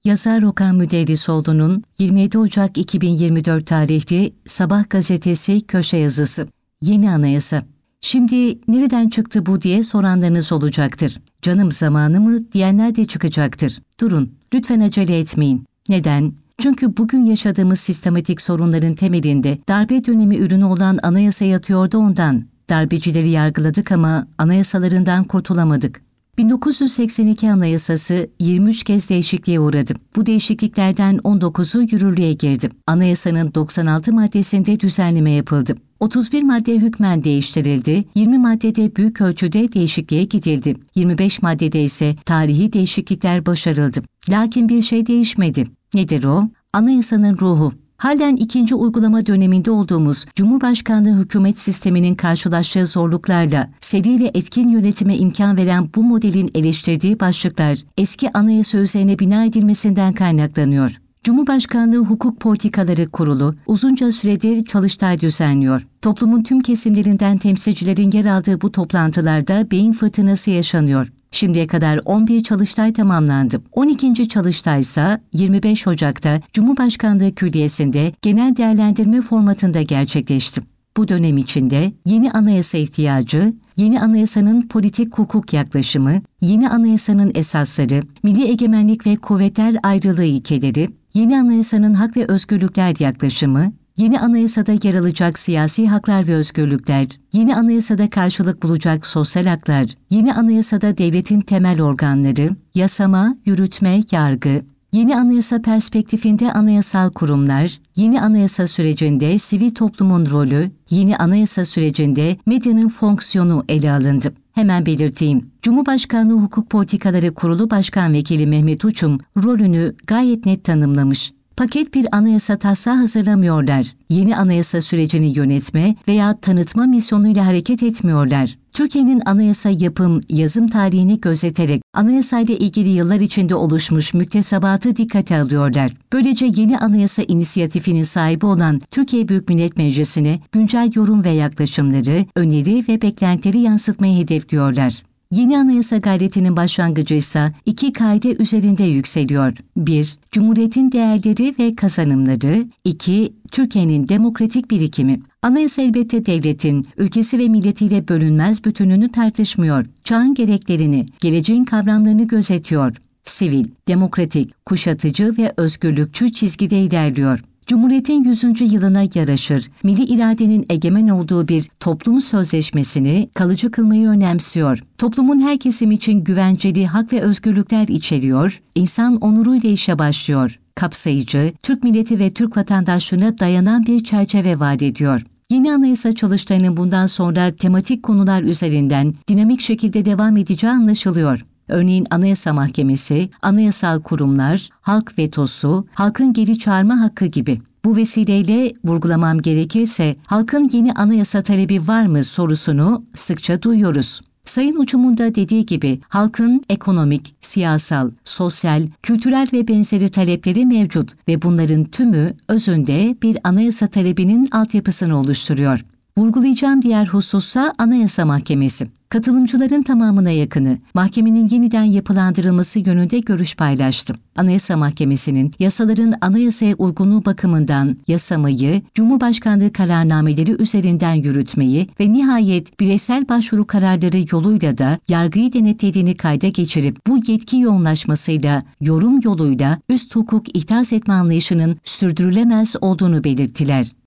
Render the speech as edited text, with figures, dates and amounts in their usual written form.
Yazar Okan Müderrisoğlu'nun 27 Ocak 2024 tarihli Sabah gazetesi köşe yazısı. Yeni anayasa. Şimdi nereden çıktı bu diye soranlarınız olacaktır. Canım zamanı mı diyenler de çıkacaktır. Durun, lütfen acele etmeyin. Neden? Çünkü bugün yaşadığımız sistematik sorunların temelinde darbe dönemi ürünü olan anayasa yatıyordu ondan. Darbecileri yargıladık ama anayasalarından kurtulamadık. 1982 Anayasası 23 kez değişikliğe uğradı. Bu değişikliklerden 19'u yürürlüğe girdi. Anayasanın 96 maddesinde düzenleme yapıldı. 31 madde hükmen değiştirildi, 20 maddede büyük ölçüde değişikliğe gidildi. 25 maddede ise tarihi değişiklikler başarıldı. Lakin bir şey değişmedi. Nedir o? Anayasanın ruhu. Halen ikinci uygulama döneminde olduğumuz Cumhurbaşkanlığı hükümet sisteminin karşılaştığı zorluklarla seri ve etkin yönetime imkan veren bu modelin eleştirdiği başlıklar eski anayasa üzerine bina edilmesinden kaynaklanıyor. Cumhurbaşkanlığı Hukuk Politikaları Kurulu uzunca süredir çalıştay düzenliyor. Toplumun tüm kesimlerinden temsilcilerin yer aldığı bu toplantılarda beyin fırtınası yaşanıyor. Şimdiye kadar 11 çalıştay tamamlandı. 12. çalıştay ise 25 Ocak'ta Cumhurbaşkanlığı Külliyesi'nde genel değerlendirme formatında gerçekleşti. Bu dönem içinde yeni anayasa ihtiyacı, yeni anayasanın politik hukuk yaklaşımı, yeni anayasanın esasları, milli egemenlik ve kuvvetler ayrılığı ilkeleri, yeni anayasanın hak ve özgürlükler yaklaşımı, yeni anayasada yer alacak siyasi haklar ve özgürlükler, yeni anayasada karşılık bulacak sosyal haklar, yeni anayasada devletin temel organları, yasama, yürütme, yargı, yeni anayasa perspektifinde anayasal kurumlar, yeni anayasa sürecinde sivil toplumun rolü, yeni anayasa sürecinde medyanın fonksiyonu ele alındı. Hemen belirteyim. Cumhurbaşkanlığı Hukuk Politikaları Kurulu Başkan Vekili Mehmet Uçum rolünü gayet net tanımlamış. Paket bir anayasa taslağı hazırlamıyorlar. Yeni anayasa sürecini yönetme veya tanıtma misyonuyla hareket etmiyorlar. Türkiye'nin anayasa yapım, yazım tarihini gözeterek anayasayla ilgili yıllar içinde oluşmuş müktesebatı dikkate alıyorlar. Böylece yeni anayasa inisiyatifinin sahibi olan Türkiye Büyük Millet Meclisi'ne güncel yorum ve yaklaşımları, öneri ve beklentileri yansıtmayı hedefliyorlar. Yeni anayasa gayretinin başlangıcı ise 2 kaide üzerinde yükseliyor. 1. Cumhuriyetin değerleri ve kazanımları. 2. Türkiye'nin demokratik birikimi. Anayasa elbette devletin, ülkesi ve milletiyle bölünmez bütününü tartışmıyor. Çağın gereklerini, geleceğin kavramlarını gözetiyor. Sivil, demokratik, kuşatıcı ve özgürlükçü çizgide ilerliyor. Cumhuriyetin 100. yılına yaraşır, milli iradenin egemen olduğu bir toplum sözleşmesini kalıcı kılmayı önemsiyor. Toplumun her kesim için güvenceli hak ve özgürlükler içeriyor, insan onuruyla işe başlıyor. Kapsayıcı, Türk milleti ve Türk vatandaşlığına dayanan bir çerçeve vaat ediyor. Yeni anayasa çalıştayının bundan sonra tematik konular üzerinden dinamik şekilde devam edeceği anlaşılıyor. Örneğin Anayasa Mahkemesi, anayasal kurumlar, halk vetosu, halkın geri çağırma hakkı gibi. Bu vesileyle vurgulamam gerekirse halkın yeni anayasa talebi var mı sorusunu sıkça duyuyoruz. Sayın Uçum'un da dediği gibi halkın ekonomik, siyasal, sosyal, kültürel ve benzeri talepleri mevcut ve bunların tümü özünde bir anayasa talebinin altyapısını oluşturuyor. Vurgulayacağım diğer husussa Anayasa Mahkemesi. Katılımcıların tamamına yakını mahkemenin yeniden yapılandırılması yönünde görüş paylaştı. Anayasa Mahkemesi'nin yasaların anayasaya uygunluğu bakımından yasamayı, Cumhurbaşkanlığı kararnameleri üzerinden yürütmeyi ve nihayet bireysel başvuru kararları yoluyla da yargıyı denetlediğini kayda geçirip bu yetki yoğunlaşmasıyla yorum yoluyla üst hukuk ihdas etme anlayışının sürdürülemez olduğunu belirttiler.